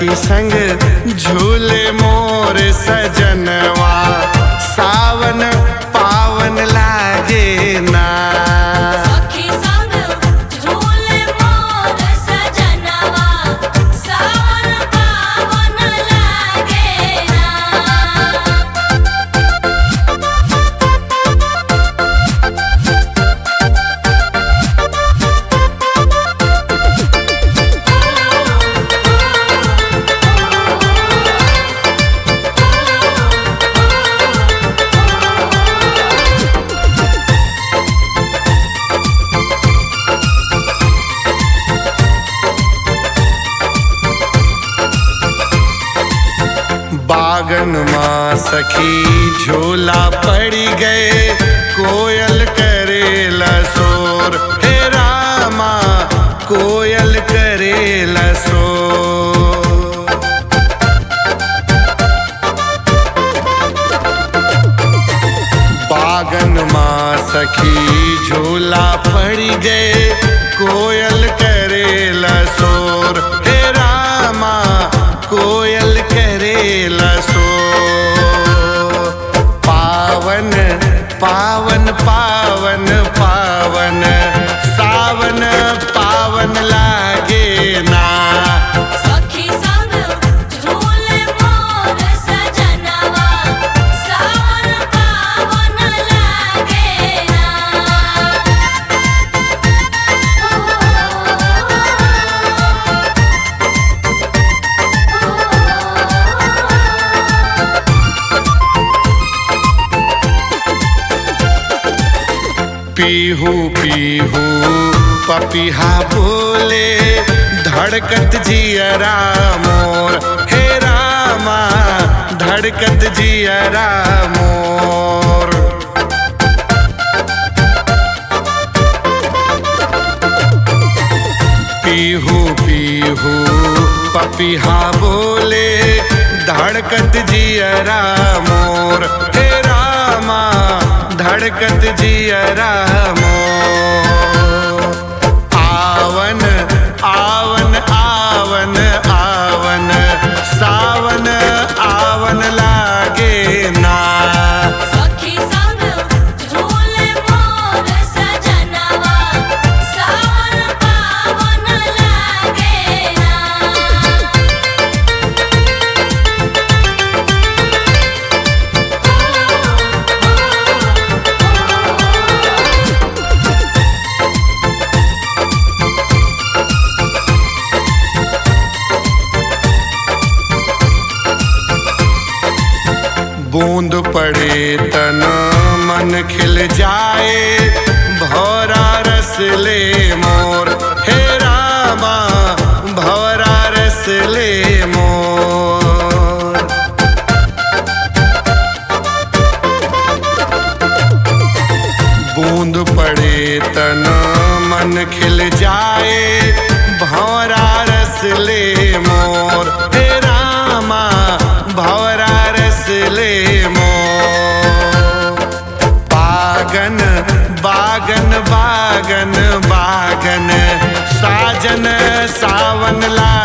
सखी संग झूले मोर सजनवा सावन पावन लागे ना। सखी संग झूले मोर सजनवा सावन पावन लागे ना। बागन माँ सखी झूला पड़ी गए कोयल करेला शोर। हे रामा कोयल करेला शोर। बागन माँ सखी झूला पड़ी गए कोयल करेला शोर। हे रामा कोयल करेला शोर। पावन पावन पावन पावन सावन पावन लागे ना। सखी संग झूले मोर सजनवा सावन पावन लागे ना। पीहू पीहू पपीहा बोले धड़कत जियरा मोर। हे रामा धड़कत जियरा मोर। पीहू पीहू पपीहा बोले धड़कत जियरा मोर। हे रामा धड़कत जियरा मोर। आवन आवन आवन आवन सावन आवन लागे ना। सखी संग झूले मोर सजनवा सावन पावन लागे ना। बूंद पड़े तन मन खिल जाए भौरा रस ले मोर। हे रामा भौरा रस ले मोर। बूंद पड़े तन मन खिल जाए भौरा रस ले मोर। हे रामा भौरा रस ले मोर। बागन बागन बागन बागन साजन सावन ला